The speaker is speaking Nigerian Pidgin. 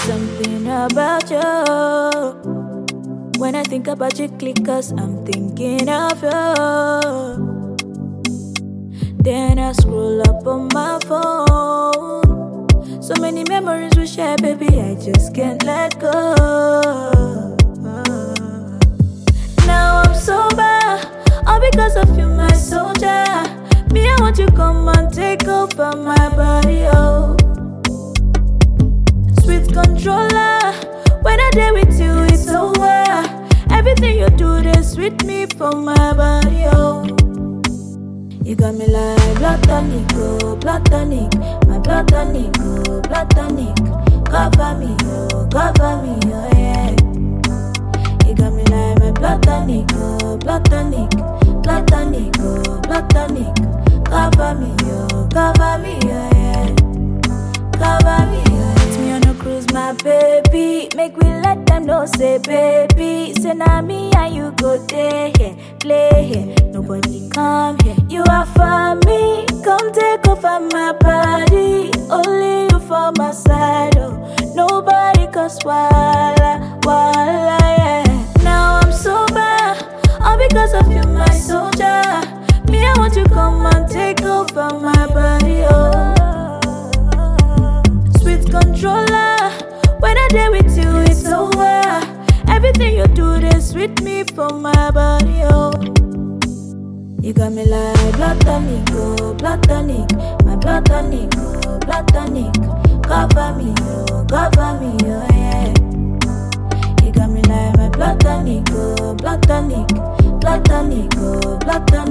something about you. When I think about you, clickers, I'm thinking of you. Then I scroll up on my phone. So many memories we share, baby, I just can't let go. Now I'm sober, all because of you, my soldier. Me, I want you come and take over my body, oh. Sweet controller, when I day with you, it's over. Everything you do, they sweet me for my body, oh. You got me like platonic, oh, platonic. My platonic, oh, platonic. Cover me, oh, yeah. You got me like my platonic, oh, platonic. Platonic, oh, platonic. Cover me, oh, yeah. Cover me, oh. It's me on a cruise, my baby. Make we let them know, say baby. Say now me and you go there, yeah, play here. Nobody come here. You are for me. Come take over my body. Only you for my side, oh. Nobody cause wala, yeah. Now I'm sober, all because of you, my soldier. Me, I want you come and take over my body, oh. Sweet controller, when I day with you, it's over. Everything you do, they sweet me for my body, oh. You got me like platonic, oh, platonic. My platonic, oh, platonic. Cover me, oh, yeah. You got me like my platonic, oh, platonic. Platonic, oh, platonic.